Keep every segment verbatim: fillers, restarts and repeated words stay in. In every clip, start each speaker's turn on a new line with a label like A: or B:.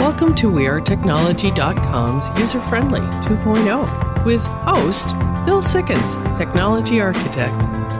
A: Welcome to we are technology dot com's User-Friendly two point oh with host Bill Sickens, Technology Architect.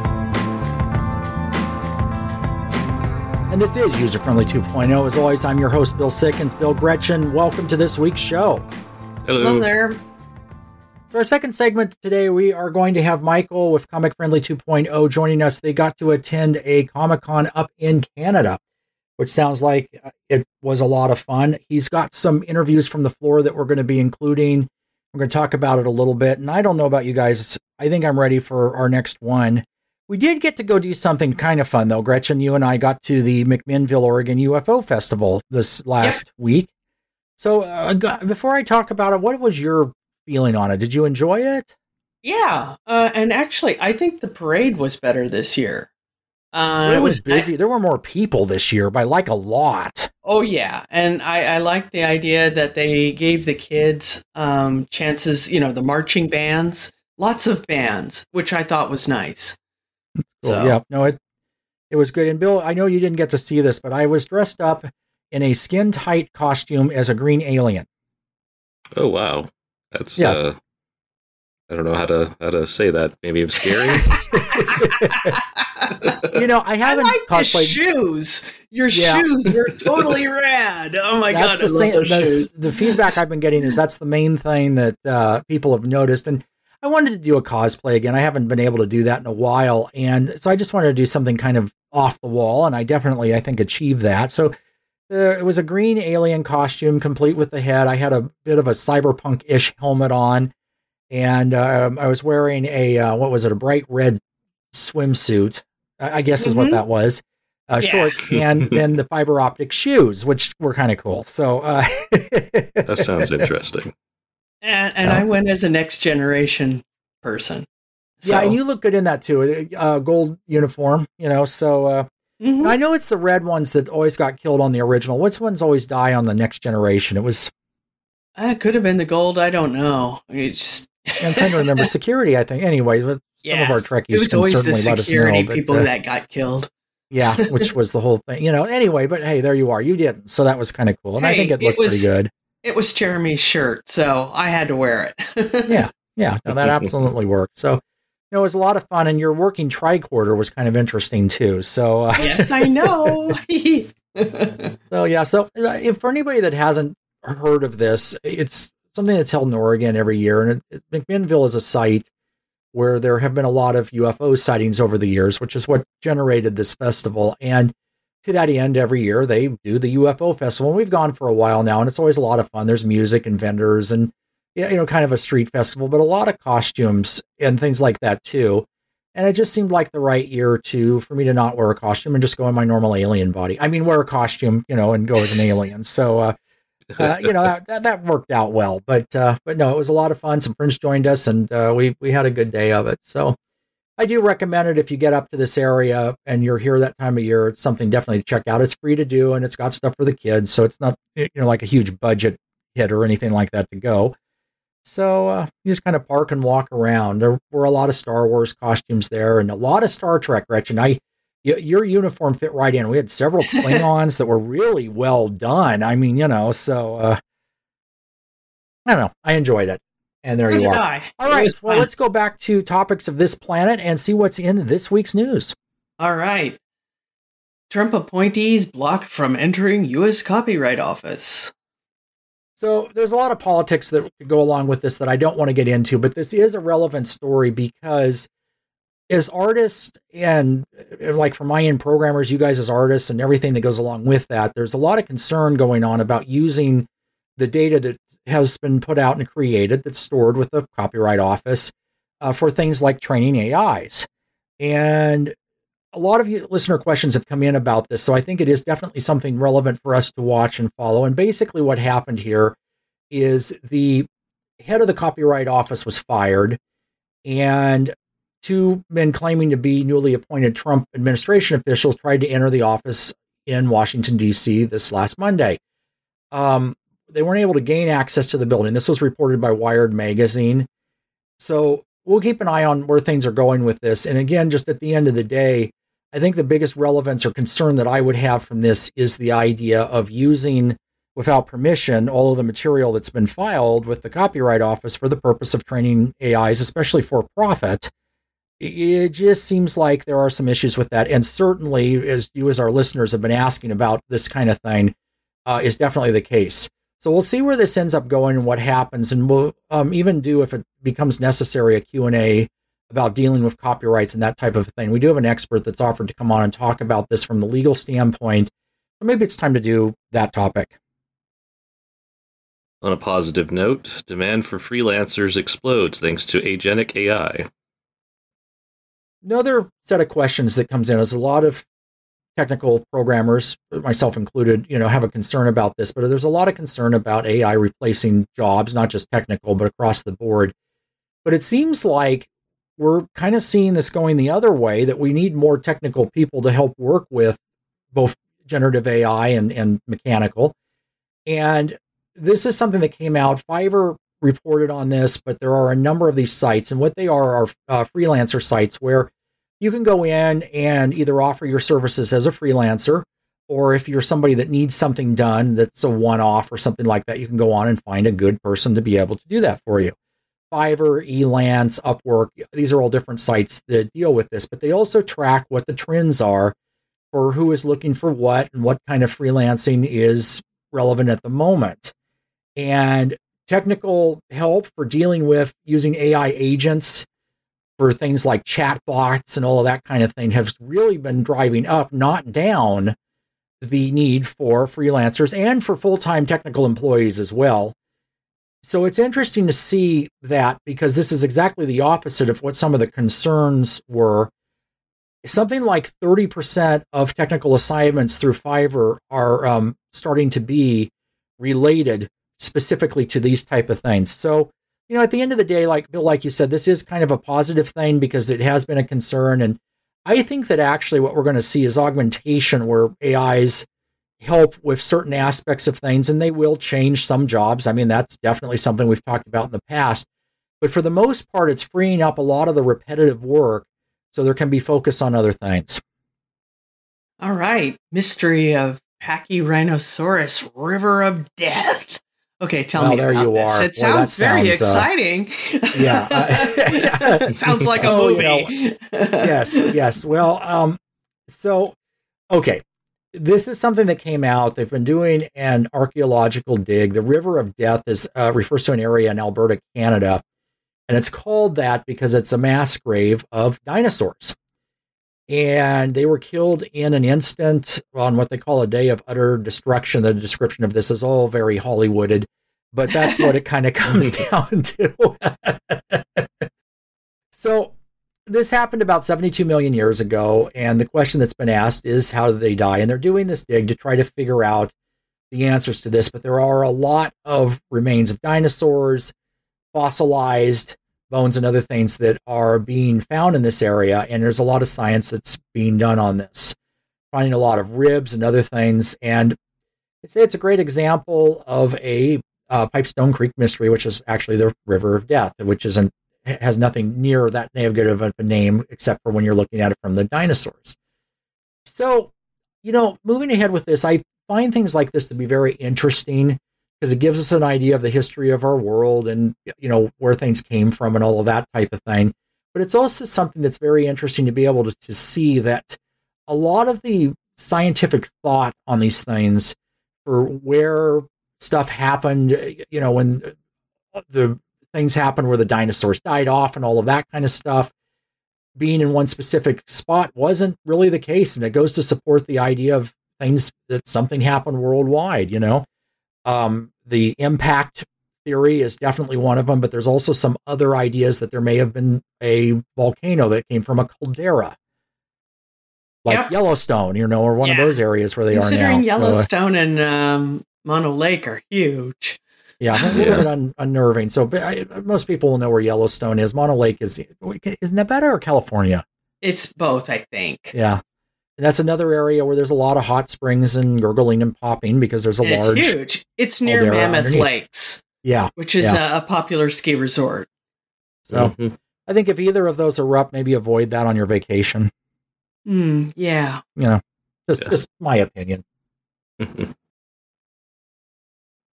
B: And this is User-Friendly two point oh. As always, I'm your host, Bill Sickens. Bill Gretchen, welcome to this week's show.
C: Hello.
A: Hello there.
B: For our second segment today, we are going to have Michael with Comic Friendly two point oh joining us. They got to attend a Comic-Con up in Canada, which sounds like it was a lot of fun. He's got some interviews from the floor that we're going to be including. We're going to talk about it a little bit. And I don't know about you guys. I think I'm ready for our next one. We did get to go do something kind of fun, though. Gretchen, you and I got to the McMinnville, Oregon U F O Festival this last yeah. week. So uh, before I talk about it, what was your feeling on it? Did you enjoy it?
A: Yeah. Uh, and actually, I think the parade was better this year. Uh,
B: it was busy. I, there were more people this year by like a lot.
A: Oh, yeah. And I, I like the idea that they gave the kids um, chances, you know, the marching bands, lots of bands, which I thought was nice.
B: Cool. So. Yeah, no, it it was good. And Bill, I know you didn't get to see this, but I was dressed up in a skin-tight costume as a green alien.
C: Oh, wow. That's,
B: yeah.
C: uh, I don't know how to how to say that. Maybe it's scary.
B: You know, I haven't
A: I like
B: cosplayed.
A: The shoes. Your
B: yeah.
A: shoes were totally rad. Oh my
B: that's
A: god, I
B: the
A: love
B: same,
A: those
B: the,
A: shoes.
B: The feedback I've been getting is that's the main thing that uh, people have noticed. And I wanted to do a cosplay again. I haven't been able to do that in a while, and so I just wanted to do something kind of off the wall. And I definitely, I think, achieved that. So uh, it was a green alien costume, complete with the head. I had a bit of a cyberpunk-ish helmet on. And um, I was wearing a, uh, what was it, a bright red swimsuit, I guess is mm-hmm. what that was, uh, yeah. shorts, and then the fiber optic shoes, which were kind of cool. So uh,
C: that sounds interesting.
A: And, and I went as a next generation person.
B: So. Yeah, and you look good in that too, uh, gold uniform, you know, so uh, mm-hmm. I know it's the red ones that always got killed on the original. Which ones always die on the next generation? It was...
A: It could have been the gold. I don't know. It's just...
B: I'm trying to remember security, I think. Anyway, some
A: yeah.
B: of our Trekkies can certainly let us know.
A: It was always the security
B: but,
A: people
B: uh,
A: that got killed.
B: Yeah, which was the whole thing. You know, anyway, but hey, there you are. You didn't. So that was kind of cool. And
A: hey,
B: I think it looked
A: it was,
B: pretty good.
A: It was Jeremy's shirt, so I had to wear
B: it. yeah, yeah. No, that absolutely worked. So, you know, it was a lot of fun. And your working tricorder was kind of interesting, too. So, uh,
A: yes, I know.
B: so, yeah. So uh, if for anybody that hasn't heard of this, it's something that's held in Oregon every year. And it, it, McMinnville is a site where there have been a lot of U F O sightings over the years, which is what generated this festival. And to that end, every year they do the U F O festival. And we've gone for a while now, and it's always a lot of fun. There's music and vendors and, you know, kind of a street festival, but a lot of costumes and things like that too. And it just seemed like the right year to, for me to not wear a costume and just go in my normal alien body. I mean, wear a costume, you know, and go as an alien. So, uh, uh, you know, that, that that worked out well, but uh, but no, it was a lot of fun. Some friends joined us, and uh, we we had a good day of it. So I do recommend it if you get up to this area and you're here that time of year. It's something definitely to check out. It's free to do, and it's got stuff for the kids, so it's not, you know, like a huge budget hit or anything like that to go. So uh, you just kind of park and walk around. There were a lot of Star Wars costumes there, and a lot of Star Trek. Gretchen, I. Your uniform fit right in. We had several Klingons that were really well done. I mean, you know, so uh, I don't know. I enjoyed it. And there
A: so
B: you are.
A: I.
B: All right. Well, fun. Let's go back to topics of this planet and see what's in this week's news.
A: All right. Trump appointees blocked from entering U S Copyright Office.
B: So there's a lot of politics that go along with this that I don't want to get into, but this is a relevant story because as artists and like for my end programmers, you guys as artists and everything that goes along with that, there's a lot of concern going on about using the data that has been put out and created that's stored with the Copyright Office uh, for things like training A Is. And a lot of you listener questions have come in about this. So I think it is definitely something relevant for us to watch and follow. And basically what happened here is the head of the Copyright Office was fired, and two men claiming to be newly appointed Trump administration officials tried to enter the office in Washington, D C this last Monday. Um, they weren't able to gain access to the building. This was reported by Wired magazine. So we'll keep an eye on where things are going with this. And again, just at the end of the day, I think the biggest relevance or concern that I would have from this is the idea of using without permission all of the material that's been filed with the Copyright Office for the purpose of training A Is, especially for profit. It just seems like there are some issues with that. And certainly, as you as our listeners have been asking about this kind of thing, uh, is definitely the case. So we'll see where this ends up going and what happens. And we'll um, even do, if it becomes necessary, a Q and A about dealing with copyrights and that type of thing. We do have an expert that's offered to come on and talk about this from the legal standpoint. So maybe it's time to do that topic.
C: On a positive note, demand for freelancers explodes thanks to agentic A I.
B: Another set of questions that comes in is a lot of technical programmers, myself included, you know, have a concern about this, but there's a lot of concern about A I replacing jobs, not just technical, but across the board. But it seems like we're kind of seeing this going the other way, that we need more technical people to help work with both generative A I and, and mechanical. And this is something that came out. Fiverr reported on this, but there are a number of these sites, and what they are are uh, freelancer sites where you can go in and either offer your services as a freelancer, or if you're somebody that needs something done that's a one-off or something like that, you can go on and find a good person to be able to do that for you. Fiverr, Elance, Upwork, these are all different sites that deal with this, but they also track what the trends are for who is looking for what and what kind of freelancing is relevant at the moment. And technical help for dealing with using A I agents for things like chatbots and all of that kind of thing has really been driving up, not down, the need for freelancers and for full-time technical employees as well. So it's interesting to see that, because this is exactly the opposite of what some of the concerns were. Something like thirty percent of technical assignments through Fiverr are um, starting to be related specifically to these type of things. So, you know, at the end of the day, like Bill, like you said, this is kind of a positive thing because it has been a concern. And I think that actually what we're going to see is augmentation, where A Is help with certain aspects of things, and they will change some jobs. I mean, that's definitely something we've talked about in the past. But for the most part, it's freeing up a lot of the repetitive work so there can be focus on other things.
A: All right. Mystery of Pachyrhinosaurus, River of Death. Okay, tell
B: well,
A: me
B: there
A: about
B: you
A: this.
B: are.
A: It
B: Boy,
A: sounds very
B: sounds, uh,
A: exciting.
B: Yeah. Uh,
A: sounds like a
B: oh,
A: movie.
B: You know, yes, yes. Well, um, so, okay. This is something that came out. They've been doing an archaeological dig. The River of Death is uh, refers to an area in Alberta, Canada. And it's called that because it's a mass grave of dinosaurs. And they were killed in an instant on what they call a day of utter destruction. The description of this is all very Hollywooded, but that's what it kind of comes down to. So this happened about seventy-two million years ago. And the question that's been asked is, how did they die? And they're doing this dig to try to figure out the answers to this. But there are a lot of remains of dinosaurs, fossilized bones and other things that are being found in this area. And there's a lot of science that's being done on this, finding a lot of ribs and other things. And I'd say it's a great example of a uh, Pipestone Creek mystery, which is actually the River of Death, which isn't, has nothing near that negative of a name, except for when you're looking at it from the dinosaurs. So, you know, moving ahead with this, I find things like this to be very interesting, because it gives us an idea of the history of our world and, you know, where things came from and all of that type of thing. But it's also something that's very interesting to be able to, to see that a lot of the scientific thought on these things for where stuff happened, you know, when the things happened where the dinosaurs died off and all of that kind of stuff, being in one specific spot wasn't really the case. And it goes to support the idea of things that something happened worldwide, you know. Um, the impact theory is definitely one of them, but there's also some other ideas that there may have been a volcano that came from a caldera, like yep. Yellowstone, you know, or one yeah. of those areas where they
A: Considering
B: are now.
A: Yellowstone so, uh, and um, Mono Lake are huge.
B: Yeah, a little yeah. bit un- unnerving. So I, most people will know where Yellowstone is. Mono Lake is, is Nevada or California?
A: It's both, I think.
B: Yeah. And that's another area where there's a lot of hot springs and gurgling and popping because there's a
A: and
B: large.
A: It's huge. It's near Mammoth
B: underneath.
A: Lakes.
B: Yeah.
A: Which is
B: yeah.
A: a, a popular ski resort.
B: So mm-hmm. I think if either of those erupt, maybe avoid that on your vacation.
A: Mm, yeah.
B: You know, just,
C: yeah.
B: just my opinion.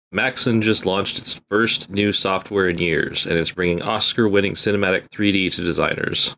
C: Maxon just launched its first new software in years, and it's bringing Oscar-winning cinematic three D to designers.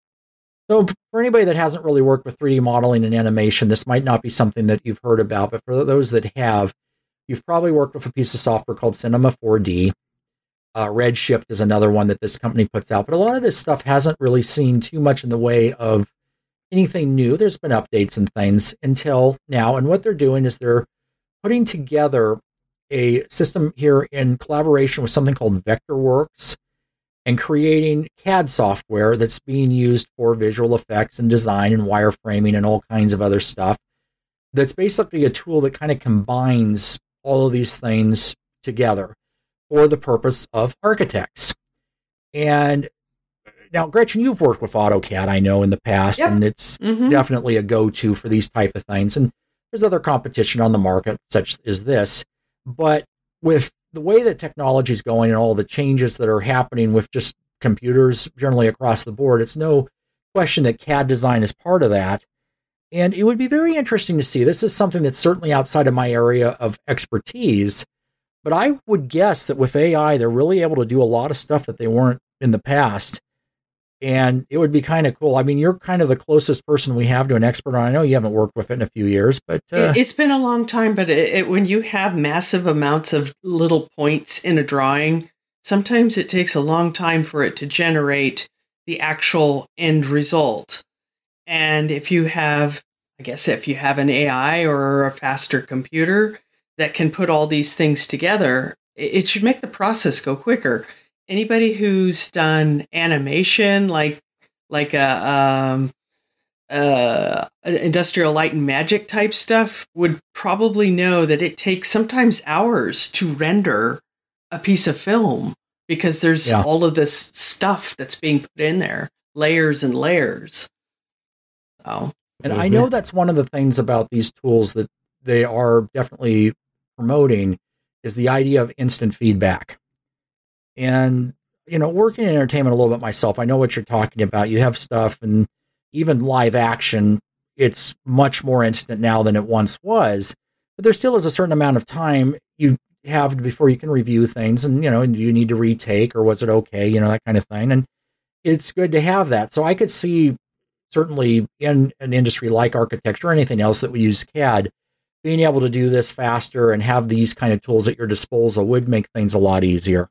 B: So for anybody that hasn't really worked with three D modeling and animation, this might not be something that you've heard about, but for those that have, you've probably worked with a piece of software called Cinema four D. Uh, Redshift is another one that this company puts out, but a lot of this stuff hasn't really seen too much in the way of anything new. There's been updates and things until now, and what they're doing is they're putting together a system here in collaboration with something called Vectorworks and creating C A D software that's being used for visual effects and design and wireframing and all kinds of other stuff. That's basically a tool that kind of combines all of these things together for the purpose of architects. And now, Gretchen, you've worked with AutoCAD, I know, in the past, yep. and it's mm-hmm. definitely a go-to for these type of things. And there's other competition on the market, such as this. But with the way that technology is going and all the changes that are happening with just computers generally across the board, it's no question that C A D design is part of that. And it would be very interesting to see. This is something that's certainly outside of my area of expertise, but I would guess that with A I, they're really able to do a lot of stuff that they weren't in the past. And it would be kind of cool. I mean, you're kind of the closest person we have to an expert on. I know you haven't worked with it in a few years, but... Uh,
A: it's been a long time, but it, it, when you have massive amounts of little points in a drawing, sometimes it takes a long time for it to generate the actual end result. And if you have, I guess if you have an A I or a faster computer that can put all these things together, it, it should make the process go quicker. Anybody who's done animation, like like a um, uh, Industrial Light and Magic type stuff, would probably know that it takes sometimes hours to render a piece of film because there's yeah. all of this stuff that's being put in there, layers and layers. So,
B: and mm-hmm. I know that's one of the things about these tools that they are definitely promoting is the idea of instant feedback. And, you know, working in entertainment a little bit myself, I know what you're talking about. You have stuff, and even live action, it's much more instant now than it once was. But there still is a certain amount of time you have before you can review things. And, you know, do you need to retake, or was it okay? You know, that kind of thing. And it's good to have that. So I could see certainly in an industry like architecture or anything else that we use C A D, being able to do this faster and have these kind of tools at your disposal would make things a lot easier.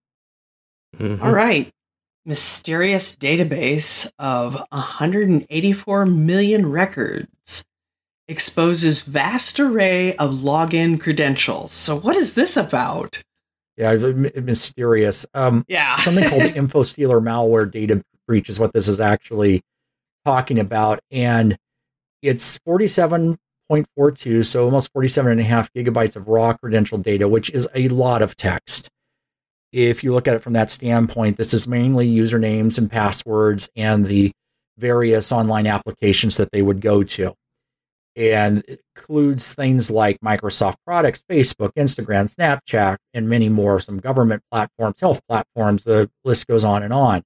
A: Mm-hmm. All right. Mysterious database of one hundred eighty-four million records exposes vast array of login credentials. So what is this about?
B: Yeah, mysterious. Um,
A: yeah.
B: Something called the InfoStealer malware data breach is what this is actually talking about. And it's forty-seven point four two, so almost forty-seven and a half gigabytes of raw credential data, which is a lot of text. If you look at it from that standpoint, this is mainly usernames and passwords and the various online applications that they would go to. And it includes things like Microsoft products, Facebook, Instagram, Snapchat, and many more, some government platforms, health platforms, the list goes on and on.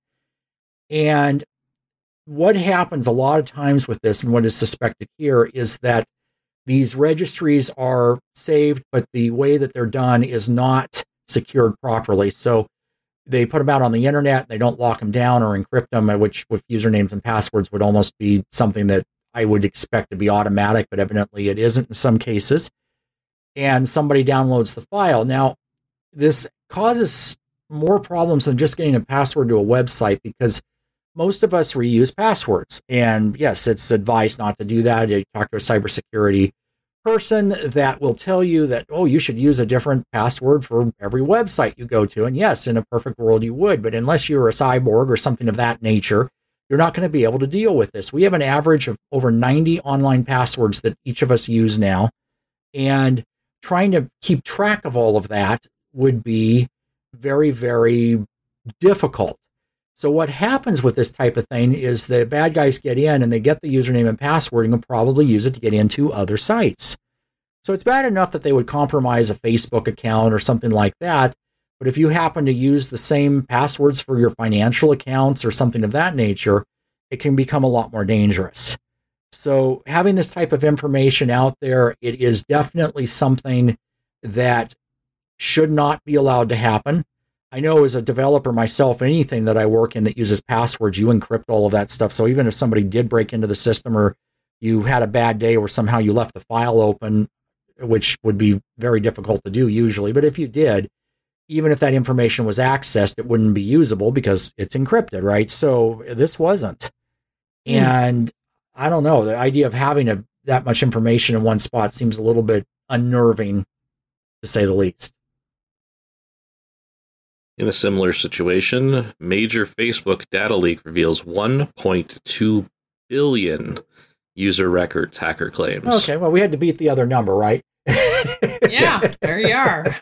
B: And what happens a lot of times with this, and what is suspected here, is that these registries are saved, but the way that they're done is not secured properly. So they put them out on the internet, they don't lock them down or encrypt them, which with usernames and passwords would almost be something that I would expect to be automatic, but evidently it isn't in some cases. And somebody downloads the file. Now, this causes more problems than just getting a password to a website, because most of us reuse passwords. And yes, it's advised not to do that. You talk to a cybersecurity person that will tell you that, oh, you should use a different password for every website you go to. And yes, in a perfect world you would, but unless you're a cyborg or something of that nature, you're not going to be able to deal with this. We have an average of over ninety online passwords that each of us use now. And trying to keep track of all of that would be very, very difficult. So what happens with this type of thing is the bad guys get in and they get the username and password and will probably use it to get into other sites. So it's bad enough that they would compromise a Facebook account or something like that. But if you happen to use the same passwords for your financial accounts or something of that nature, it can become a lot more dangerous. So having this type of information out there, it is definitely something that should not be allowed to happen. I know as a developer myself, anything that I work in that uses passwords, you encrypt all of that stuff. So even if somebody did break into the system or you had a bad day or somehow you left the file open, which would be very difficult to do usually, but if you did, even if that information was accessed, it wouldn't be usable because it's encrypted, right? So this wasn't. Mm. And I don't know, the idea of having a, that much information in one spot seems a little bit unnerving, to say the least.
C: In a similar situation, major Facebook data leak reveals one point two billion user records, hacker claims.
B: Okay, well, we had to beat the other number, right?
A: Yeah, there you are.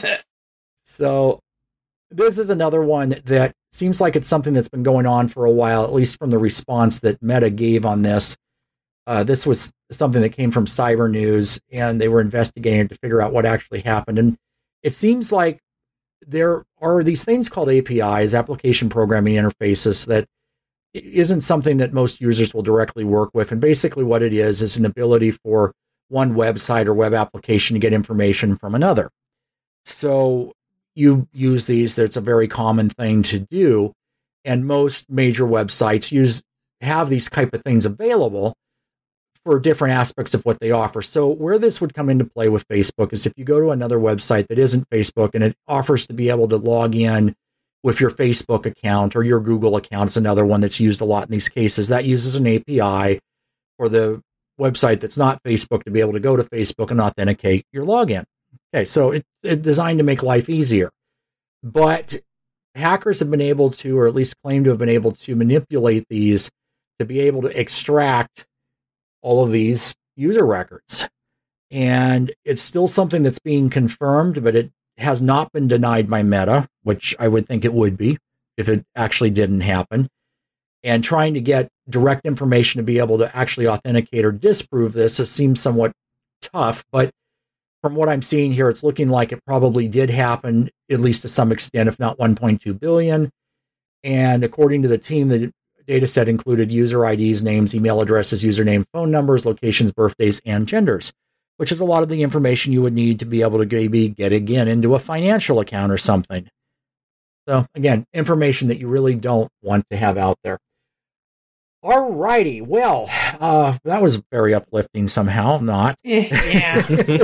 B: So this is another one that seems like it's something that's been going on for a while, at least from the response that Meta gave on this. Uh, this was something that came from Cyber News, and they were investigating to figure out what actually happened. And it seems like there are these things called A P Is, application programming interfaces, that isn't something that most users will directly work with. And basically what it is, is an ability for one website or web application to get information from another. So you use these, it's a very common thing to do. And most major websites use have these type of things available for different aspects of what they offer. So where this would come into play with Facebook is if you go to another website that isn't Facebook and it offers to be able to log in with your Facebook account or your Google account, it's another one that's used a lot in these cases. That uses an A P I for the website that's not Facebook to be able to go to Facebook and authenticate your login. Okay, so it, it's designed to make life easier. But hackers have been able to, or at least claim to have been able to manipulate these to be able to extract all of these user records. And it's still something that's being confirmed, but it has not been denied by Meta, which I would think it would be if it actually didn't happen. And trying to get direct information to be able to actually authenticate or disprove this, it seems somewhat tough, but from what I'm seeing here, it's looking like it probably did happen, at least to some extent, if not one point two billion. And according to the team, the data set included user I Ds, names, email addresses, username, phone numbers, locations, birthdays, and genders, which is a lot of the information you would need to be able to maybe get again into a financial account or something. So again, information that you really don't want to have out there. All righty. Well, uh, that was very uplifting somehow. Not.
A: Yeah.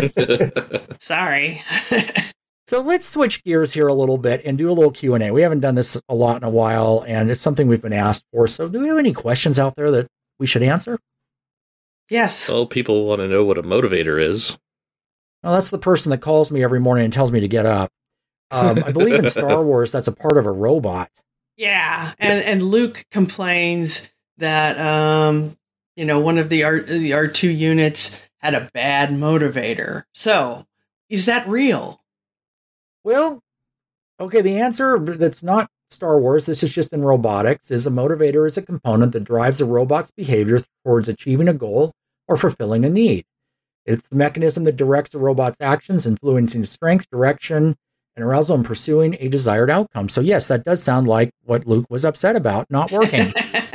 A: Sorry.
B: So let's switch gears here a little bit and do a little Q and A. We haven't done this a lot in a while, and it's something we've been asked for. So do we have any questions out there that we should answer?
A: Yes.
C: Well, people want to know what a motivator is.
B: Well, that's the person that calls me every morning and tells me to get up. Um, I believe in Star Wars, that's a part of a robot.
A: Yeah. And, and Luke complains that, um, you know, one of the, R, the R two units had a bad motivator. So is that real?
B: Well, okay, the answer that's not Star Wars, this is just in robotics, is a motivator is a component that drives a robot's behavior towards achieving a goal or fulfilling a need. It's the mechanism that directs a robot's actions, influencing strength, direction, and arousal in pursuing a desired outcome. So yes, that does sound like what Luke was upset about, not working.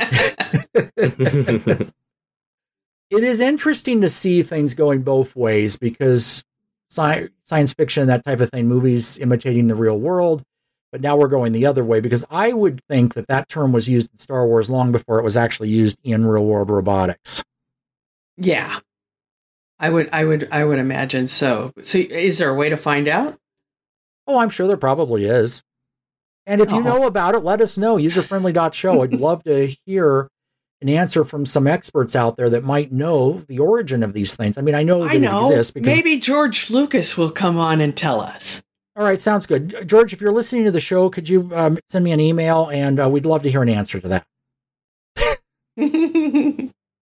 B: It is interesting to see things going both ways because sci- science fiction, that type of thing, movies imitating the real world, but now we're going the other way because I would think that that term was used in Star Wars long before it was actually used in real world robotics.
A: Yeah, I would, I would, I would imagine so. So is there a way to find out?
B: Oh, I'm sure there probably is. And if you oh. know about it, let us know. user friendly dot show. I'd love to hear an answer from some experts out there that might know the origin of these things. I mean, I know that
A: I know.
B: it exists because
A: maybe George Lucas will come on and tell us.
B: All right, sounds good. George, if you're listening to the show, could you um, send me an email, and uh, we'd love to hear an answer to that.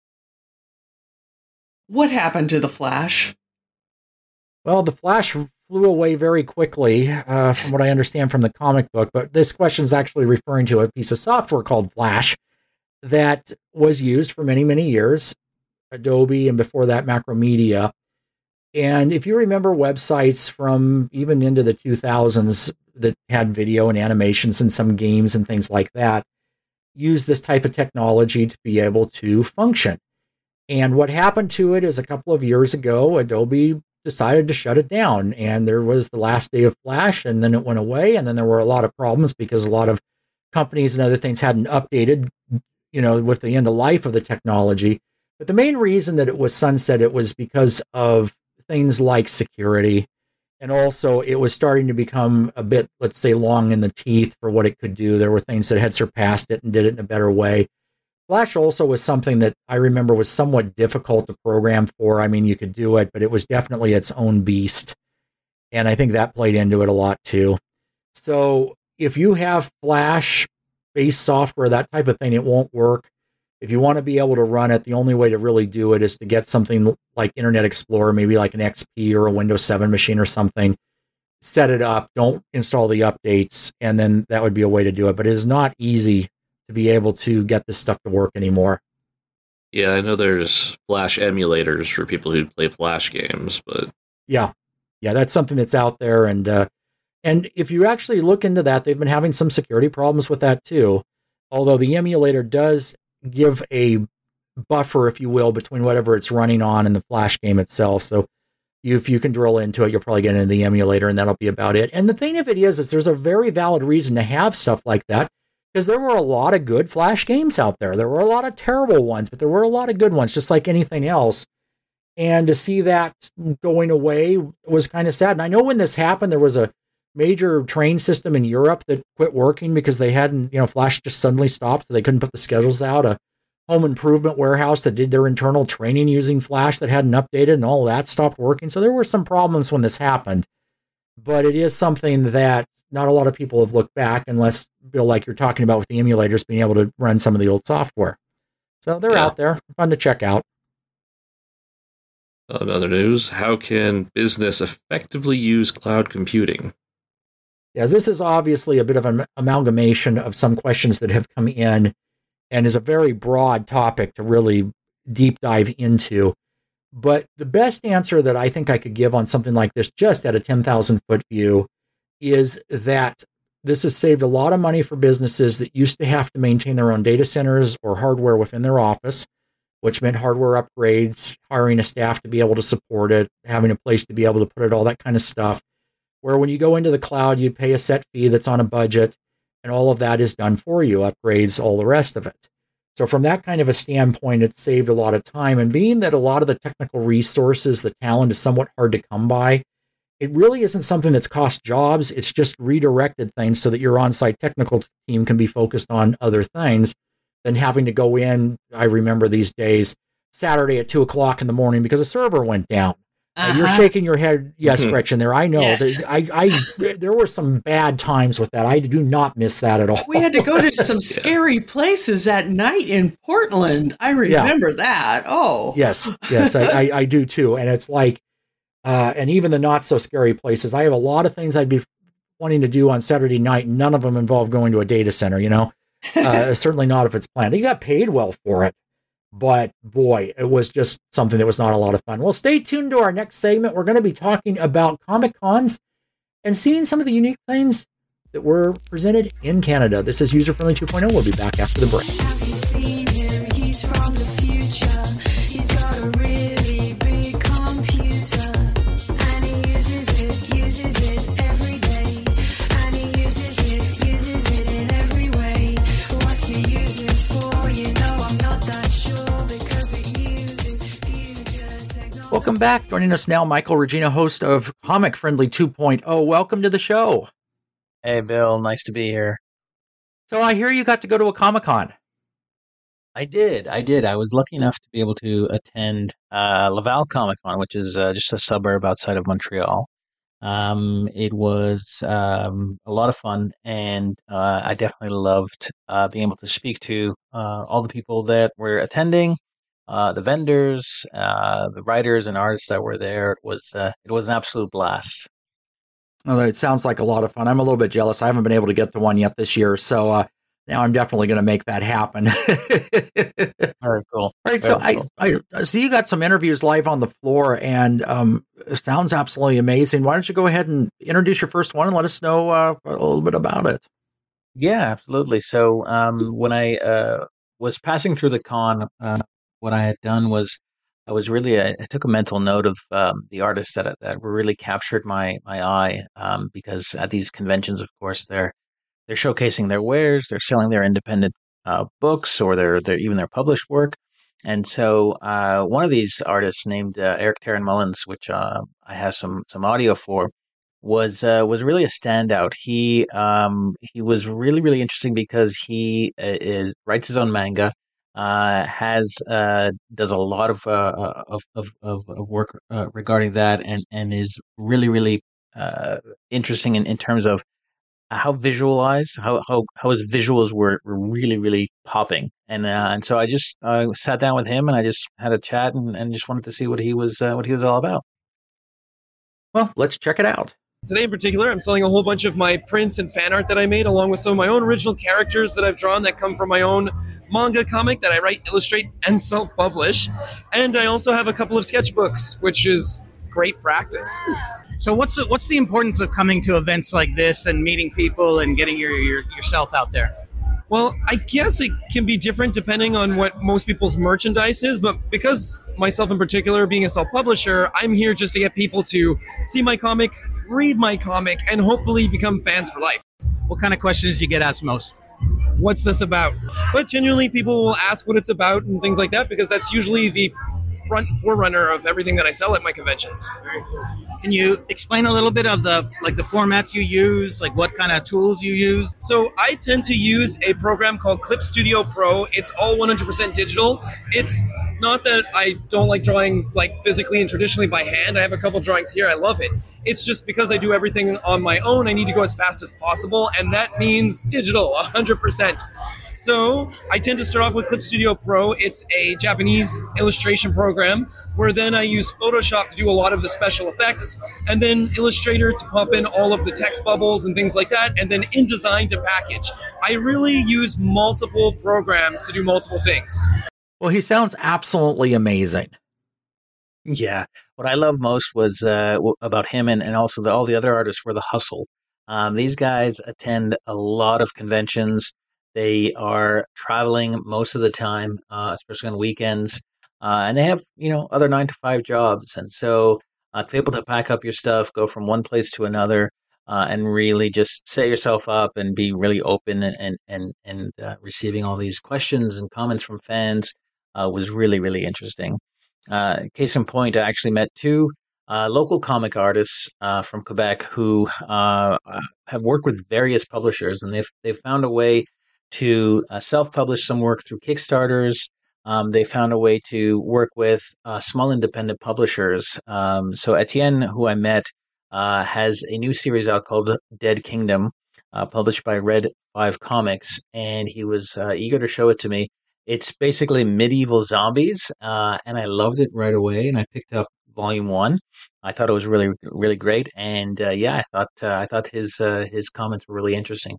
A: What happened to the Flash?
B: Well, the Flash flew away very quickly, uh, from what I understand from the comic book, but this question is actually referring to a piece of software called Flash that was used for many, many years, Adobe, and before that, Macromedia. And if you remember websites from even into the two thousands that had video and animations and some games and things like that, use this type of technology to be able to function. And what happened to it is a couple of years ago, Adobe decided to shut it down. And there was the last day of Flash, and then it went away. And then there were a lot of problems because a lot of companies and other things hadn't updated, you know, with the end of life of the technology. But the main reason that it was sunset, it was because of things like security. And also it was starting to become a bit, let's say, long in the teeth for what it could do. There were things that had surpassed it and did it in a better way. Flash also was something that I remember was somewhat difficult to program for. I mean, you could do it, but it was definitely its own beast. And I think that played into it a lot too. So if you have Flash-based software, that type of thing, it won't work. If you want to be able to run it, the only way to really do it is to get something like Internet Explorer, maybe like an X P or a Windows seven machine or something. Set it up, don't install the updates, and then that would be a way to do it. But it is not easy to be able to get this stuff to work anymore.
C: Yeah, I know there's Flash emulators for people who play Flash games, but
B: yeah, yeah, that's something that's out there. And uh, and if you actually look into that, they've been having some security problems with that too. Although the emulator does give a buffer, if you will, between whatever it's running on and the Flash game itself. So you, if you can drill into it, you'll probably get into the emulator, and that'll be about it. And the thing of it is, is there's a very valid reason to have stuff like that, because there were a lot of good Flash games out there. There were a lot of terrible ones, but there were a lot of good ones, just like anything else. And to see that going away was kind of sad. And I know when this happened, there was a major train system in Europe that quit working because they hadn't, you know, Flash just suddenly stopped, so they couldn't put the schedules out. A home improvement warehouse that did their internal training using Flash that hadn't updated, and all of that stopped working. So there were some problems when this happened. But it is something that not a lot of people have looked back, unless, Bill, like you're talking about with the emulators, being able to run some of the old software. So they're yeah. out there, fun to check out.
C: On other news, how can business effectively use cloud computing?
B: Yeah, this is obviously a bit of an amalgamation of some questions that have come in, and is a very broad topic to really deep dive into. But the best answer that I think I could give on something like this, just at a ten thousand foot view, is that this has saved a lot of money for businesses that used to have to maintain their own data centers or hardware within their office, which meant hardware upgrades, hiring a staff to be able to support it, having a place to be able to put it, all that kind of stuff. Where when you go into the cloud, you pay a set fee that's on a budget, and all of that is done for you, upgrades, all the rest of it. So from that kind of a standpoint, it saved a lot of time. And being that a lot of the technical resources, the talent is somewhat hard to come by, it really isn't something that's cost jobs. It's just redirected things so that your on-site technical team can be focused on other things than having to go in. I remember these days, Saturday at two o'clock in the morning because a server went down. Uh-huh. Uh, you're shaking your head. Yes, mm-hmm. Gretchen, there. I know. Yes. I, I, there were some bad times with that. I do not miss that at all.
A: We had to go to some scary places at night in Portland. I remember yeah. that. Oh,
B: yes. Yes, I, I, I do too. And it's like, uh, and even the not so scary places, I have a lot of things I'd be wanting to do on Saturday night. None of them involve going to a data center, you know, uh, certainly not if it's planned. You got paid well for it. But boy, it was just something that was not a lot of fun. Well, stay tuned to our next segment. We're going to be talking about Comic Cons and seeing some of the unique things that were presented in Canada. This is User Friendly two point oh. We'll be back after the break.
D: Have you seen him? He's from the future. He's got a really big computer. And he uses it, uses it every day. And he uses it, uses it in every way. What's he using for? You know I'm not that sure.
B: Welcome back. Joining us now, Michael Regina, host of Comic Friendly two point oh. Welcome to the show.
E: Hey, Bill. Nice to be here.
B: So I hear you got to go to a Comic-Con.
E: I did. I did. I was lucky enough to be able to attend uh, Laval Comic-Con, which is uh, just a suburb outside of Montreal. Um, it was um, a lot of fun, and uh, I definitely loved uh, being able to speak to uh, all the people that were attending. Uh, the vendors, uh, the writers and artists that were there. It was uh, it was an absolute blast.
B: Well, it sounds like a lot of fun. I'm a little bit jealous. I haven't been able to get to one yet this year, so uh, now I'm definitely going to make that happen.
E: Very cool.
B: All right,
E: Very
B: so
E: cool.
B: I, I see you got some interviews live on the floor, and um, it sounds absolutely amazing. Why don't you go ahead and introduce your first one and let us know uh, a little bit about it?
E: Yeah, absolutely. So um, when I uh, was passing through the con, uh, what I had done was I was really I, I took a mental note of um, the artists that that really captured my my eye um, because at these conventions, of course, they're they're showcasing their wares, they're selling their independent uh, books or their their even their published work. And so uh, one of these artists named uh, Eric Taryn Mullins, which uh, I have some some audio for, was uh, was really a standout. He um, he was really really interesting because he uh, is writes his own manga, uh, has uh, does a lot of uh, of, of of of work uh, regarding that, and and is really really uh, interesting in, in terms of how visualized how how how his visuals were, were really really popping. And uh, and so I just uh, sat down with him and I just had a chat and, and just wanted to see what he was uh, what he was all about.
B: Well, let's check it out.
F: Today in particular, I'm selling a whole bunch of my prints and fan art that I made, along with some of my own original characters that I've drawn that come from my own manga comic that I write, illustrate, and self-publish. And I also have a couple of sketchbooks, which is great practice.
G: So what's the, what's the importance of coming to events like this and meeting people and getting your, your yourself out there?
F: Well, I guess it can be different depending on what most people's merchandise is, but because myself in particular, being a self-publisher, I'm here just to get people to see my comic, read my comic, and hopefully become fans for life.
G: What kind of questions do you get asked most?
F: What's this about? But genuinely, people will ask what it's about and things like that, because that's usually the front forerunner of everything that I sell at my conventions.
G: Can you explain a little bit of the like the formats you use, like what kind of tools you use?
F: So I tend to use a program called Clip Studio Pro. It's all one hundred percent digital. It's not that I don't like drawing like physically and traditionally by hand. I have a couple drawings here. I love it. It's just because I do everything on my own, I need to go as fast as possible, and that means digital, one hundred percent. So I tend to start off with Clip Studio Pro. It's a Japanese illustration program where then I use Photoshop to do a lot of the special effects, and then Illustrator to pop in all of the text bubbles and things like that, and then InDesign to package. I really use multiple programs to do multiple things.
B: Well, he sounds absolutely amazing.
E: Yeah, what I love most was uh, about him and, and also the, all the other artists were the hustle. Um, these guys attend a lot of conventions. They are traveling most of the time, uh, especially on weekends, uh, and they have you know other nine to five jobs. And so uh, to be able to pack up your stuff, go from one place to another, uh, and really just set yourself up and be really open and and and, and uh, receiving all these questions and comments from fans uh, was really really interesting. Uh, case in point, I actually met two uh, local comic artists uh, from Quebec who uh, have worked with various publishers, and they've they've found a way to uh, self-publish some work through Kickstarters. Um, they found a way to work with uh, small independent publishers. Um, so Etienne, who I met, uh, has a new series out called Dead Kingdom, uh, published by Red Five Comics, and he was uh, eager to show it to me. It's basically medieval zombies, uh, and I loved it right away. And I picked up volume one. I thought it was really, really great. And uh, yeah, I thought uh, I thought his uh, his comments were really interesting.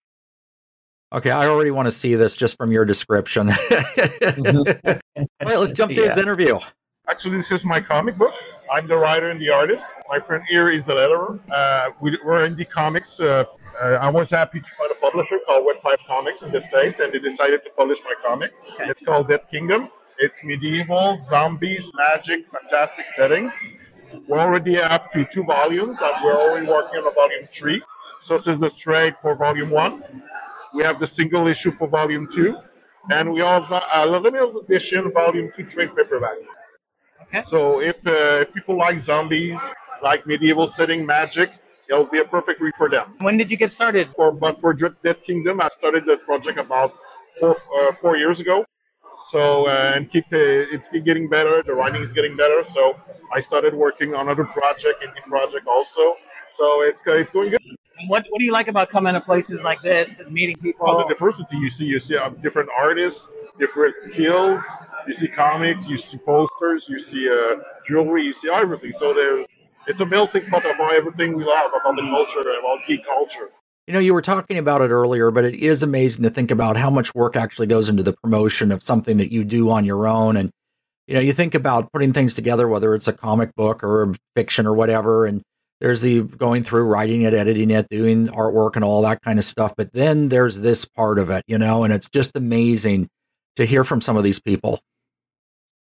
B: Okay, I already want to see this just from your description. Mm-hmm. All right, let's jump to yeah. his interview.
H: Actually, this is my comic book. I'm the writer and the artist. My friend here is the letterer. Uh, we, we're indie comics. Uh, uh, I was happy to find a publisher called Red Five Comics in the States, and they decided to publish my comic. Okay. It's called Dead Kingdom. It's medieval, zombies, magic, fantastic settings. We're already up to two volumes, and we're already working on a volume three. So this is the trade for volume one. We have the single issue for volume two, and we have a limited edition volume two trade paperback. Okay. So if uh, if people like zombies, like medieval setting magic, it'll be a perfect read for them.
G: When did you get started?
H: For but for Dead Kingdom, I started this project about four uh, four years ago. So uh, and keep uh, it's getting better. The writing is getting better. So I started working on other project, indie project also. So it's it's going good.
G: What What do you like about coming to places like this and meeting people?
H: All the diversity you see. You see uh, different artists, different skills. You see comics, you see posters, you see uh, jewelry, you see everything. So there's, it's a melting pot of everything we love about the culture, about geek culture.
B: You know, you were talking about it earlier, but it is amazing to think about how much work actually goes into the promotion of something that you do on your own. And, you know, you think about putting things together, whether it's a comic book or fiction or whatever, and there's the going through, writing it, editing it, doing artwork and all that kind of stuff. But then there's this part of it, you know, and it's just amazing to hear from some of these people.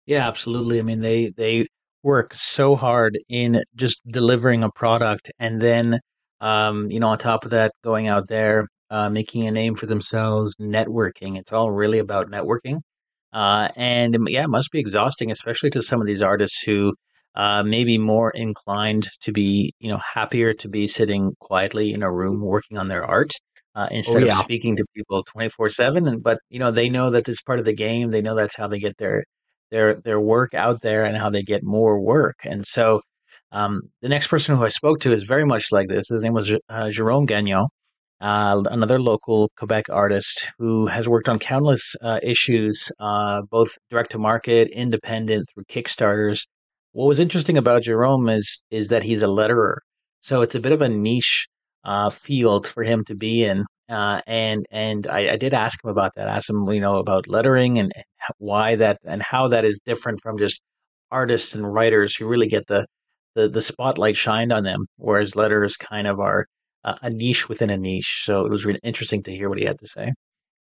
E: Yeah, absolutely. I mean, they they work so hard in just delivering a product, and then, um, you know, on top of that, going out there, uh, making a name for themselves, networking. It's all really about networking. Uh, and um, yeah, it must be exhausting, especially to some of these artists who uh, may be more inclined to be, you know, happier to be sitting quietly in a room working on their art. Uh,
B: Oh
E: instead of
B: yeah.
E: speaking to people twenty-four seven. And but you know, they know that this is part of the game. They know that's how they get their their their work out there and how they get more work. And so um, the next person who I spoke to is very much like this. His name was uh, Jerome Gagnon, uh, another local Quebec artist who has worked on countless uh, issues, uh, both direct to market, independent, through Kickstarters. What was interesting about Jerome is is that he's a letterer, so it's a bit of a niche uh, field for him to be in. Uh, and and I, I did ask him about that. Asked him, you know, about lettering and why that and how that is different from just artists and writers who really get the the, the spotlight shined on them, whereas letters kind of are uh, a niche within a niche. So it was really interesting to hear what he had to say.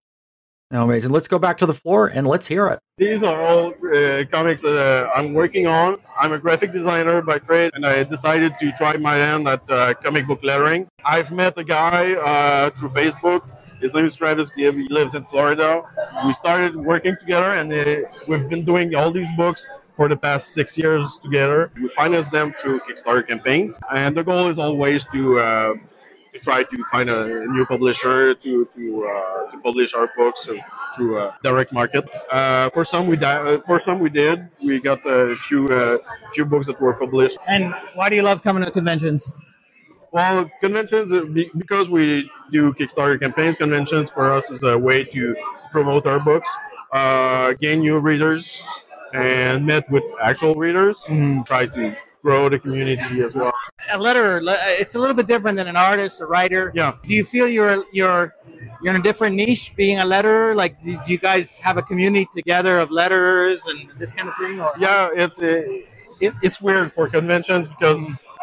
B: No, amazing. Let's go back to the floor and let's hear it.
H: These are all uh, comics that uh, I'm working on. I'm a graphic designer by trade, and I decided to try my hand at uh, comic book lettering. I've met a guy uh, through Facebook. His name is Travis Gibb. He lives in Florida. We started working together, and uh, we've been doing all these books for the past six years together. We finance them through Kickstarter campaigns, and the goal is always to uh, to try to find a new publisher to to, uh, to publish our books through a direct market. Uh, for some we di- for some we did. We got a few uh, few books that were published.
G: And why do you love coming to conventions?
H: Well, conventions, uh, be- because we do Kickstarter campaigns, conventions for us is a way to promote our books, uh, gain new readers, and met with actual readers.
G: Mhm.
H: Try to grow the community as well.
G: A letterer, le- it's a little bit different than an artist, a writer.
H: Yeah.
G: Do you feel you're you're you're in a different niche being a letterer? Like, do you guys have a community together of letterers and this kind of thing? Or
H: Yeah, it's uh, it, it's weird for conventions because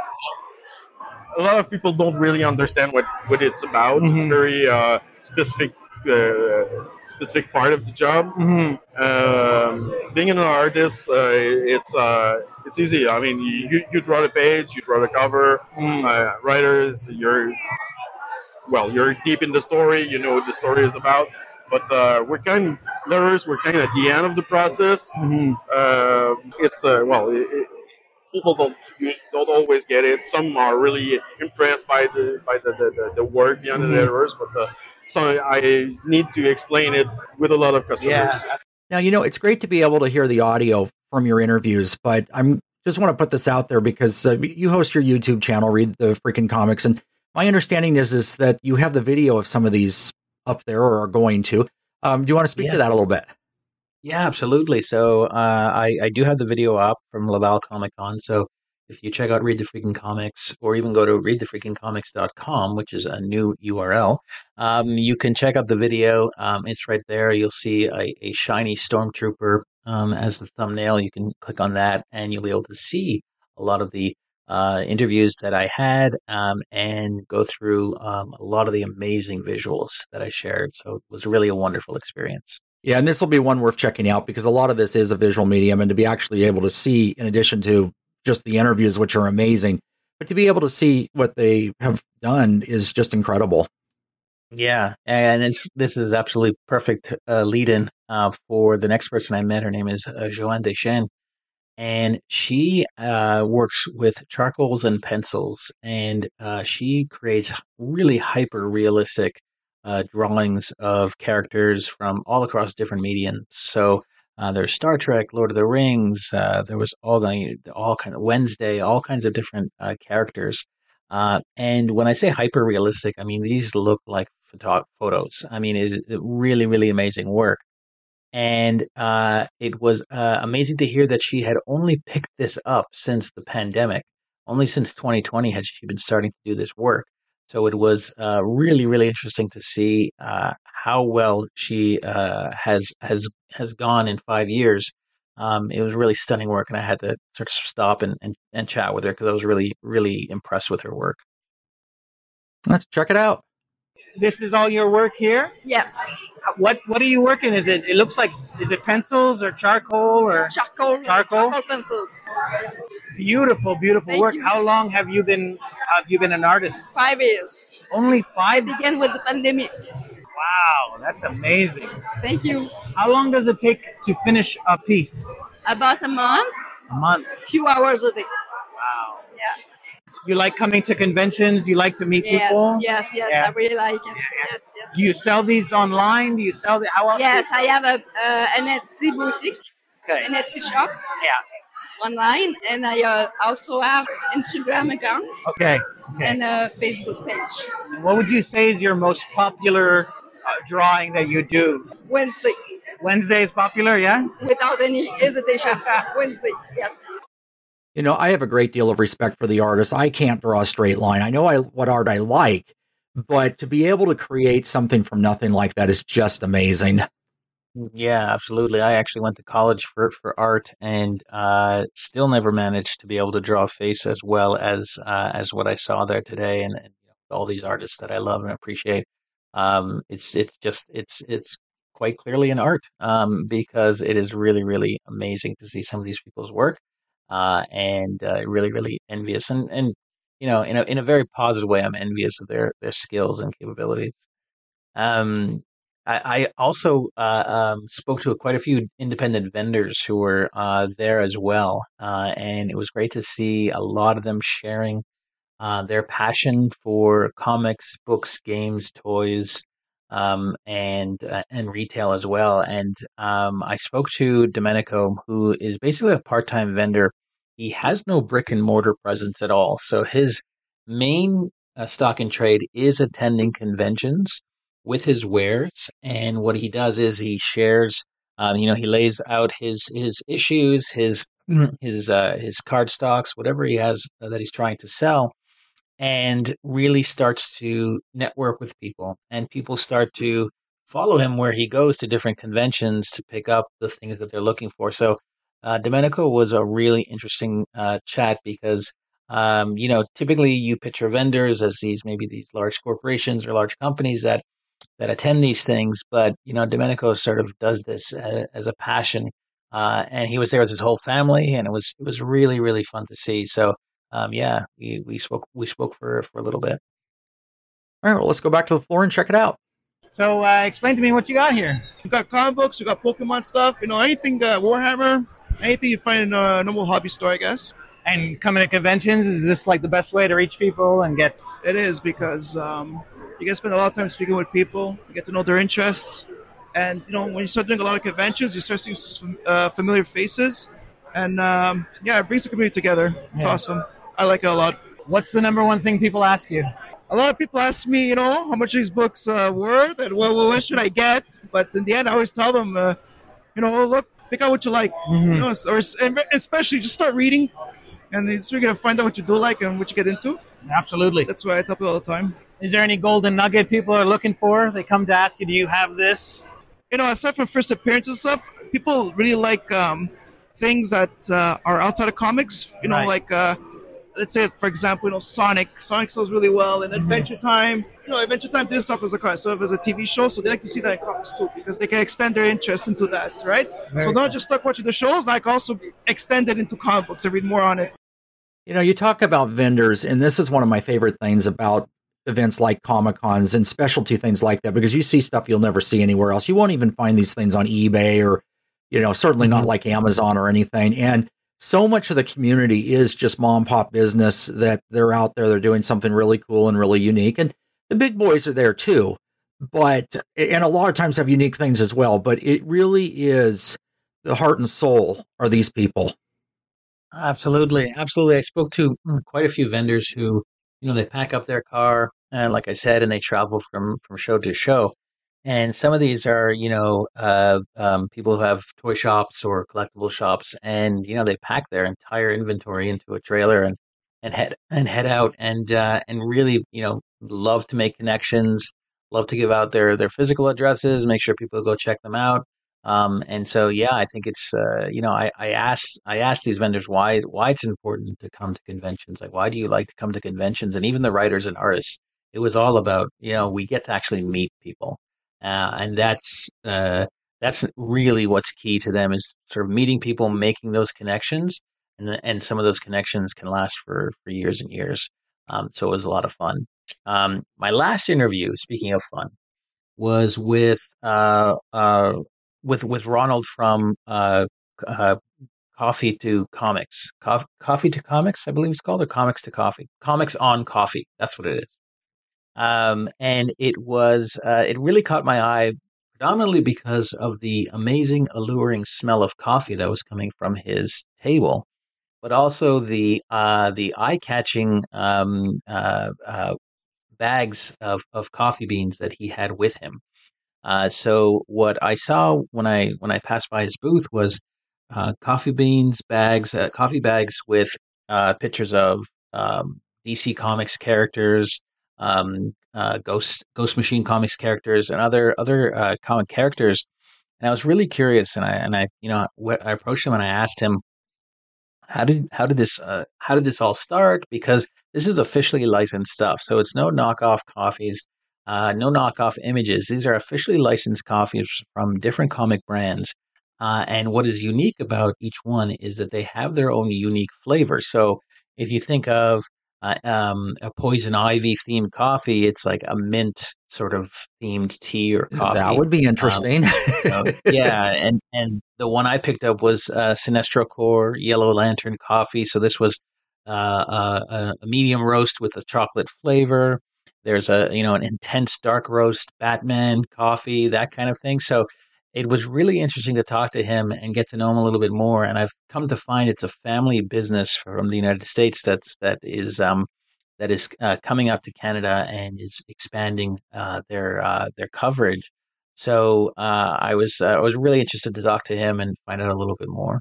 H: a lot of people don't really understand what, what it's about.
G: Mhm.
H: It's very uh, specific uh, specific part of the job.
G: Mhm.
H: Um, being an artist, uh, it's uh, it's easy. I mean, you, you draw the page, you draw the cover.
G: Mm.
H: Uh, writers, you're well, you're deep in the story. You know what the story is about. But uh, we're kind of letters. We're kind of at the end of the process.
G: Mhm.
H: Uh, it's uh, well, it, it, people don't you don't always get it. Some are really impressed by the by the, the, the, the work behind
G: Mhm.
H: the letters, but uh, so I need to explain it with a lot of customers.
G: Yeah.
B: Now, you know, it's great to be able to hear the audio from your interviews, but I'm just want to put this out there because uh, you host your YouTube channel, Read the Freaking Comics, and my understanding is is that you have the video of some of these up there or are going to. Um, do you want to speak
E: Yeah.
B: to that a little bit?
E: Yeah, absolutely. So uh, I, I do have the video up from Laval Comic Con. So if you check out Read the Freaking Comics or even go to read the freaking comics dot com, which is a new U R L, um, you can check out the video. Um, it's right there. You'll see a, a shiny stormtrooper um, as the thumbnail. You can click on that and you'll be able to see a lot of the uh, interviews that I had um, and go through um, a lot of the amazing visuals that I shared. So it was really a wonderful experience.
B: Yeah, and this will be one worth checking out because a lot of this is a visual medium, and to be actually able to see, in addition to just the interviews, which are amazing, but to be able to see what they have done is just incredible.
E: Yeah, and it's this is absolutely perfect uh, lead-in uh, for the next person I met. Her name is uh, Joanne Deschênes, and she uh, works with charcoals and pencils, and uh, she creates really hyper-realistic uh, drawings of characters from all across different mediums. So uh, there's Star Trek, Lord of the Rings. Uh, there was all all kind of Wednesday, all kinds of different uh, characters. Uh, and when I say hyper realistic, I mean these look like photo- photos. I mean, it's really, really amazing work. And uh, it was uh, amazing to hear that she had only picked this up since the pandemic. Only since twenty twenty had she been starting to do this work. So it was uh, really, really interesting to see uh, how well she uh, has has has gone in five years. Um, it was really stunning work, and I had to sort of stop and, and, and chat with her because I was really, really impressed with her work.
B: Let's check it out.
G: this is all your work here?
I: Yes.
G: What What are you working? Is it? It looks like. Is it pencils or charcoal or
I: Charcoal.
G: Charcoal?
I: Charcoal pencils. Yes.
G: beautiful, beautiful
I: Thank
G: work?
I: you.
G: How long have you been Have you been an artist?
I: Five years.
G: Only five.
I: Began with the pandemic.
G: Wow, that's amazing.
I: Thank you.
G: How long does it take to finish a piece?
I: About a month,
G: A month.
I: few hours a day.
G: Wow.
I: Yeah.
G: You like coming to conventions? You like to meet
I: Yes,
G: people?
I: yes, yes.
G: Yeah.
I: I really like it. Yes, yes.
G: Do you sell these online? Do you sell the how else? do you
I: Yes,
G: sell-
I: I have a uh, an Etsy boutique,
G: Okay.
I: an Etsy shop
G: Yeah.
I: online, and I uh, also have Instagram account
G: Okay. Okay.
I: and a Facebook page.
G: What would you say is your most popular uh, drawing that you do?
I: Wednesday,
G: Wednesday is popular, yeah?
I: without any hesitation. Wednesday, yes.
B: You know, I have a great deal of respect for the artist. I can't draw a straight line. I know I, what art I like, but to be able to create something from nothing like that is just amazing.
E: Yeah, absolutely. I actually went to college for, for art and uh, still never managed to be able to draw a face as well as uh, as what I saw there today, and, and you know, all these artists that I love and appreciate. Um, it's it's just it's it's quite clearly an art um, because it is really really amazing to see some of these people's work, uh, and uh, really really envious and and you know in a in a very positive way. I'm envious of their their skills and capabilities. Um, I, I also uh, um, spoke to quite a few independent vendors who were uh, there as well, uh, and it was great to see a lot of them sharing uh, their passion for comics, books, games, toys, um, and uh, and retail as well. And um, I spoke to Domenico, who is basically a part-time vendor. He has no brick and mortar presence at all, so his main uh, stock in trade is attending conventions with his wares. And what he does is he shares, um, you know, he lays out his his issues, his his uh, his card stocks, whatever he has uh, that he's trying to sell, and really starts to network with people. And people start to follow him where he goes to different conventions to pick up the things that they're looking for. So uh, Domenico was a really interesting uh, chat because, um, you know, typically you picture vendors as these maybe these large corporations or large companies that that attend these things, but you know, Domenico sort of does this uh, as a passion, uh, and he was there with his whole family, and it was it was really really fun to see. So, um, yeah, we, we spoke we spoke for for a little bit.
B: All right, well, let's go back to the floor and check it out.
G: So, uh, explain to me what you got here.
J: We got comic books, we got Pokemon stuff, you know, anything uh, Warhammer, anything you find in a normal hobby store, I guess.
G: And coming to conventions, is this like the best way to reach people and get?
J: It is because um, you get to spend a lot of time speaking with people, you get to know their interests, and you know when you start doing a lot of conventions, you start seeing some uh, familiar faces, and um, yeah, it brings the community together. It's
G: Yeah.
J: awesome. I like it a lot.
G: What's the number one thing people ask you?
J: A lot of people ask me, you know, how much these books uh, worth and what, what should I get, but in the end, I always tell them, uh, you know, look, pick out what you like,
G: Mhm.
J: you know, or and especially just start reading, and it's you're gonna find out what you do like and what you get into.
G: Absolutely.
J: That's why I tell people all the time.
G: Is there any golden nugget people are looking for? They come to ask you, do you have this?
J: You know, aside from first appearances and stuff, people really like um, things that uh, are outside of comics. You know,
G: Right.
J: like uh, let's say, for example, you know, Sonic. Sonic sells really well, and Adventure Time. You know, Adventure Time did stuff as a sort of as a T V show, so they like to see that in comics too because they can extend their interest into that, right?
G: Very
J: so they're
G: cool.
J: not just stuck watching the shows, like also extend it into comic books and read more on it.
B: You know, you talk about vendors, and this is one of my favorite things about events like Comic Cons and specialty things like that, because you see stuff you'll never see anywhere else. You won't even find these things on eBay or, you know, certainly not like Amazon or anything. And so much of the community is just mom and pop business that they're out there, they're doing something really cool and really unique. And the big boys are there too, but, and a lot of times have unique things as well, but it really is the heart and soul are these people.
E: Absolutely, absolutely. I spoke to mm, quite a few vendors who, you know, they pack up their car, and like I said, and they travel from from show to show. And some of these are, you know, uh, um, people who have toy shops or collectible shops, and you know, they pack their entire inventory into a trailer and and head and head out, and uh, and really, you know, love to make connections, love to give out their their physical addresses, make sure people go check them out. Um, and so, yeah, I think it's, uh, you know, I, I asked, I asked these vendors why, why it's important to come to conventions. Like, why do you like to come to conventions? And even the writers and artists, It was all about, you know, we get to actually meet people. Uh, and that's uh, that's really what's key to them, is sort of meeting people, making those connections. And, the, and some of those connections can last for, for years and years. Um, so it was a lot of fun. Um, my last interview, speaking of fun, was with uh, uh, with with Ronald from uh, uh, Coffee to Comics. Co- Coffee to Comics, I believe it's called, or Comics to Coffee. Comics on Coffee. That's what it is. Um, and it was uh, it really caught my eye, predominantly because of the amazing, alluring smell of coffee that was coming from his table, but also the uh, the eye-catching um, uh, uh, bags of, of coffee beans that he had with him. Uh, so what I saw when I when I passed by his booth was uh, coffee beans bags, uh, coffee bags with uh, pictures of um, D C Comics characters, um, uh, Ghost Ghost Machine Comics characters, and other other uh, comic characters. And I was really curious, and I and I you know I approached him and I asked him, How did how did this uh, how did this all start? Because this is officially licensed stuff, so it's no knockoff coffees, uh, no knockoff images. These are officially licensed coffees from different comic brands, uh, and what is unique about each one is that they have their own unique flavor. So if you think of uh, um, a poison ivy themed coffee, it's like a mint sort of themed tea or coffee.
B: That would be interesting.
E: Um, so, yeah, and and the one I picked up was uh, Sinestro Core Yellow Lantern Coffee. So this was uh, a, a medium roast with a chocolate flavor. There's a you know an intense dark roast Batman coffee, that kind of thing. So it was really interesting to talk to him and get to know him a little bit more. And I've come to find it's a family business from the United States that's that is um, that is uh, coming up to Canada and is expanding uh, their uh, their coverage. So uh, I was uh, I was really interested to talk to him and find out a little bit more.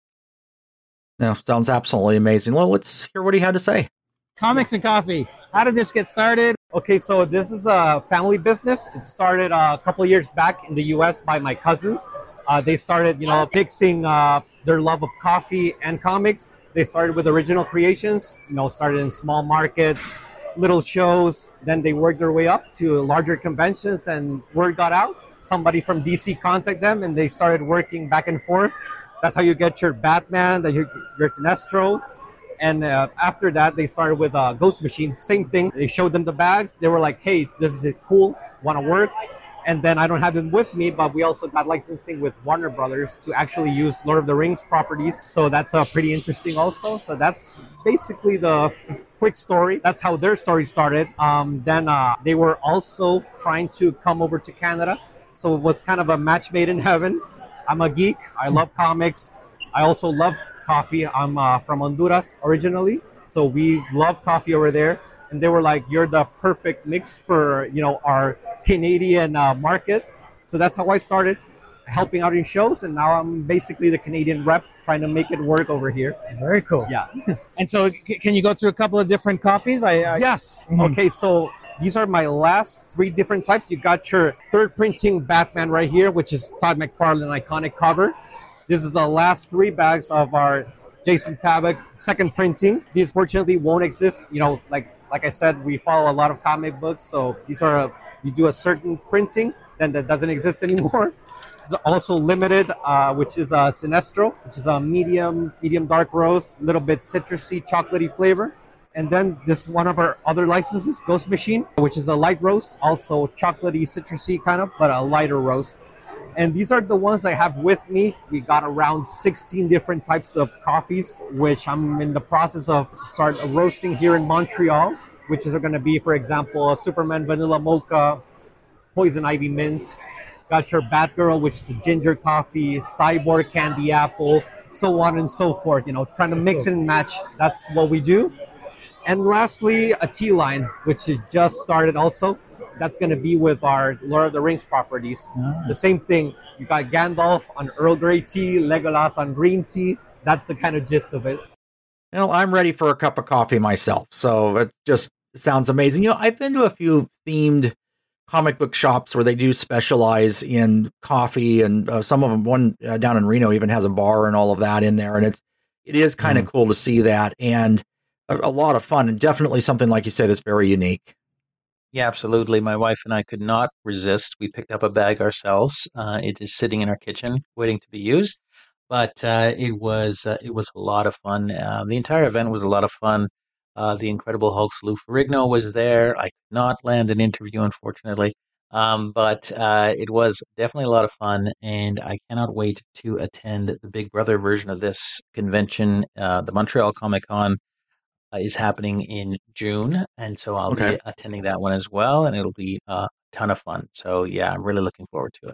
B: No, sounds absolutely amazing. Well, let's hear what he had to say.
K: Comics and Coffee. How did this get started? Okay, so this is a family business. It started uh, a couple of years back in the U S by my cousins. Uh, they started, you know, mixing uh, their love of coffee and comics. They started with original creations, you know, started in small markets, little shows. Then they worked their way up to larger conventions, and word got out. Somebody from D C contacted them, and they started working back and forth. That's how you get your Batman, your, your Sinestro. And uh, after that, they started with uh, Ghost Machine. Same thing. They showed them the bags. They were like, hey, this is cool. Want to work? And then I don't have them with me, but we also got licensing with Warner Brothers to actually use Lord of the Rings properties. So that's uh, pretty interesting also. So that's basically the f- quick story. That's how their story started. Um, then uh, they were also trying to come over to Canada. So it was kind of a match made in heaven. I'm a geek. I love comics. I also love coffee. I'm uh, from Honduras originally, so we love coffee over there. And they were like, "You're the perfect mix for you know our Canadian uh, market." So that's how I started helping out in shows, and now I'm basically the Canadian rep, trying to make it work over here. Very cool. Yeah. And so, c- can you go through a couple of different coffees? I, I... Yes.
B: Mm-hmm.
K: Okay, so these are my last three different types. You got your third printing Batman right here, which is Todd McFarlane iconic cover. This is the last three bags of our Jason Fabok's second printing. These fortunately won't exist. You know, like like I said, we follow a lot of comic books, so these are a, you do a certain printing, then that doesn't exist anymore. There's also limited, uh, which is a Sinestro, which is a medium medium dark roast, a little bit citrusy, chocolatey flavor. And then this one of our other licenses, Ghost Machine, which is a light roast, also chocolatey, citrusy kind of, but a lighter roast. And these are the ones I have with me. We got around sixteen different types of coffees, which I'm in the process of start roasting here in Montreal, which is going to be, for example, a Superman Vanilla Mocha, Poison Ivy Mint. Got your Batgirl, which is a ginger coffee, Cyborg Candy Apple, so on and so forth. You know, trying to mix and match. That's what we do. And lastly, a tea line, which is just started also. That's going to be with our Lord of the Rings properties. Ah. The same thing. You got Gandalf on Earl Grey tea, Legolas on green tea. That's the kind of gist of it.
B: You know, I'm ready for a cup of coffee myself. So it just sounds amazing. You know, I've been to a few themed comic book shops where they do specialize in coffee, and uh, some of them, one uh, down in Reno even has a bar and all of that in there. And it's, it is kind of mm. cool to see that, and a, a lot of fun, and definitely something, like you say, that's very unique.
E: Yeah, absolutely. My wife and I could not resist. We picked up a bag ourselves. Uh, it is sitting in our kitchen, waiting to be used. But uh, it was uh, it was a lot of fun. Uh, the entire event was a lot of fun. Uh, the Incredible Hulk's Lou Ferrigno was there. I could not land an interview, unfortunately, um, but uh, it was definitely a lot of fun, and I cannot wait to attend the Big Brother version of this convention. Uh, the Montreal Comic Con uh, is happening in June, and so I'll
B: Okay.
E: be attending that one as well, and it'll be a ton of fun. So yeah, I'm really looking forward to it.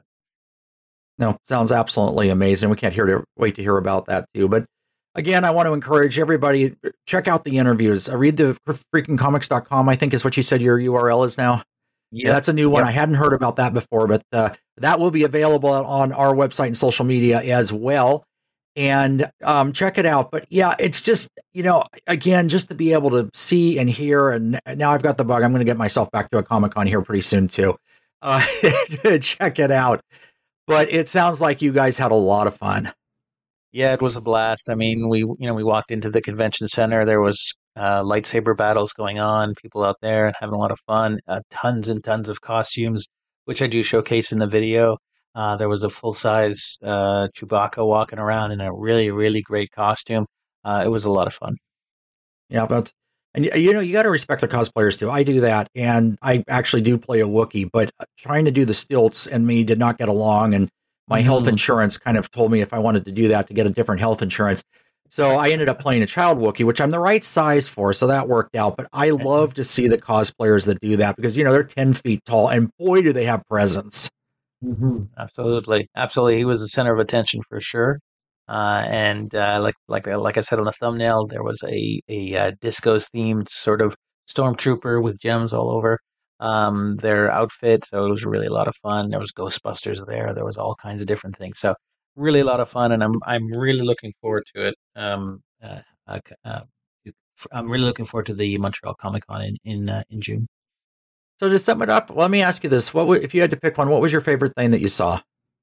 B: No, sounds absolutely amazing. We can't hear to wait to hear about that too. But again, I want to encourage everybody, check out the interviews. Uh, read the freaking comics dot com, I think is what you said your U R L is now. Yeah, that's a new one.
E: Yep.
B: I hadn't heard about that before, but uh, that will be available on our website and social media as well. And um, check it out. But yeah, it's just, you know, again, just to be able to see and hear. And now I've got the bug. I'm going to get myself back to a Comic-Con here pretty soon too. Uh, check it out. But it sounds like you guys had a lot of fun.
E: Yeah, it was a blast. I mean, we you know we walked into the convention center. There was uh, lightsaber battles going on. People out there and having a lot of fun. Uh, tons and tons of costumes, which I do showcase in the video. Uh, there was a full size uh, Chewbacca walking around in a really really great costume. Uh, it was a lot of fun.
B: Yeah, but and you know you got to respect the cosplayers too. I do that, and I actually do play a Wookiee. But trying to do the stilts and me did not get along, and my mm-hmm. health insurance kind of told me if I wanted to do that to get a different health insurance. So I ended up playing a child Wookiee, which I'm the right size for, so that worked out. But I love to see the cosplayers that do that because you know they're ten feet tall, and boy, do they have presence.
E: Mm-hmm. Absolutely, absolutely. He was the center of attention for sure. Uh, and uh, like like like I said on the thumbnail, there was a a uh, disco themed sort of stormtrooper with gems all over um, their outfit. So it was really a lot of fun. There was Ghostbusters there. There was all kinds of different things. So really a lot of fun, and I'm I'm really looking forward to it. Um, uh, uh, uh, I'm really looking forward to the Montreal Comic Con in in, uh, in June.
B: So to sum it up, let me ask you this: what w- if you had to pick one? What was your favorite thing that you saw?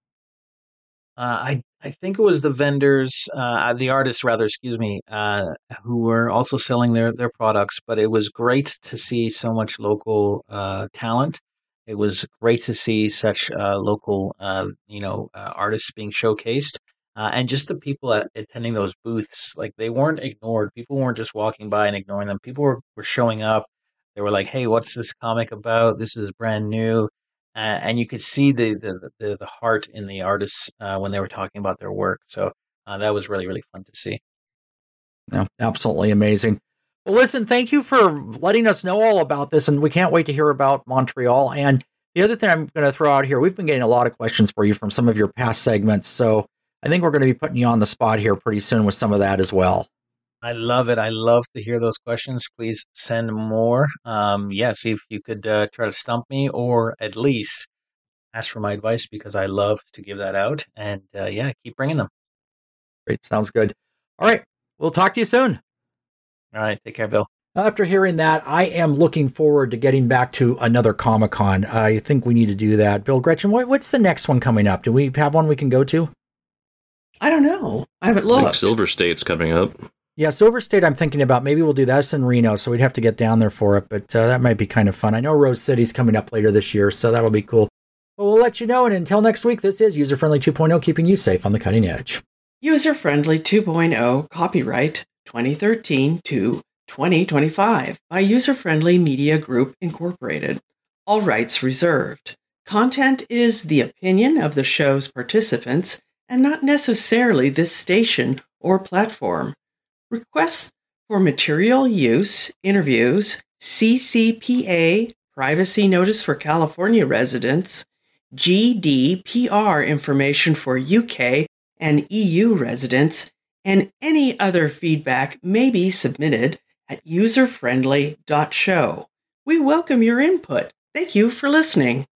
E: Uh, I I think it was the vendors, uh, the artists rather, excuse me, uh, who were also selling their their products. But it was great to see so much local uh, talent. It was great to see such uh, local, uh, you know, uh, artists being showcased, uh, and just the people at, attending those booths. Like they weren't ignored. People weren't just walking by and ignoring them. People were, were showing up. They were like, "Hey, what's this comic about? This is brand new." Uh, and you could see the the, the, the heart in the artists uh, when they were talking about their work. So uh, that was really, really fun to see.
B: Yeah, absolutely amazing. Well, listen, thank you for letting us know all about this, and we can't wait to hear about Montreal. And the other thing I'm going to throw out here, we've been getting a lot of questions for you from some of your past segments, so I think we're going to be putting you on the spot here pretty soon with some of that as well.
E: I love it. I love to hear those questions. Please send more. Um, yeah, see if you could uh, try to stump me or at least ask for my advice because I love to give that out. And uh, yeah, keep bringing them.
B: Great. Sounds good. All right. We'll talk to you soon.
E: All right. Take care, Bill.
B: After hearing that, I am looking forward to getting back to another Comic-Con. I think we need to do that. Bill, Gretchen, what, what's the next one coming up? Do we have one we can go to?
A: I don't know. I haven't
C: I think
A: looked.
C: Silver State's coming up.
B: Yeah, Silver State I'm thinking about. Maybe we'll do that. That's in Reno, so we'd have to get down there for it, but uh, that might be kind of fun. I know Rose City's coming up later this year, so that'll be cool. Well, we'll let you know, and until next week, this is User Friendly two point oh, keeping you safe on the cutting edge.
A: User Friendly two point oh, copyright twenty thirteen to twenty twenty-five by User Friendly Media Group Incorporated. All rights reserved. Content is the opinion of the show's participants and not necessarily this station or platform. Requests for material use, interviews, C C P A, privacy notice for California residents, G D P R information for U K and E U residents, and any other feedback may be submitted at user friendly dot show. We welcome your input. Thank you for listening.